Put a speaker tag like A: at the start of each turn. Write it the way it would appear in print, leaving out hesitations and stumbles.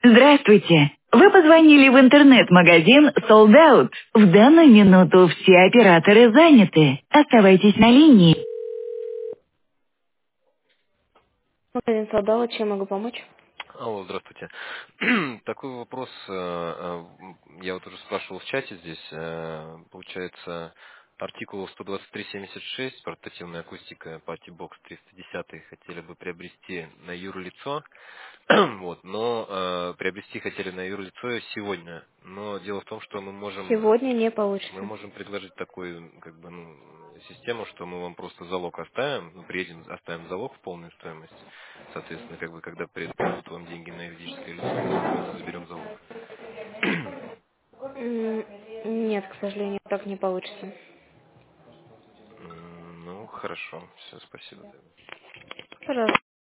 A: Здравствуйте. Вы позвонили в интернет-магазин Sold Out. В данную минуту все операторы заняты. Оставайтесь на линии. Магазин Sold Out, чем могу помочь?
B: Алло, здравствуйте. Такой вопрос, я вот уже спрашивал в чате здесь, получается, артикул 12376, портативная акустика Partybox 310, хотели бы приобрести на юрлицо, вот, но приобрести хотели на юрлицо сегодня, но дело в том, что
A: Сегодня не
B: мы
A: получится.
B: можем предложить такую, как бы, систему, что мы вам просто залог оставим, приедем, оставим залог в полную стоимость. Соответственно, как бы, когда придут вам деньги на юридическое лицо, мы просто заберем залог.
A: Нет, к сожалению, так не получится.
B: Ну, хорошо. Все, спасибо.
A: Пожалуйста.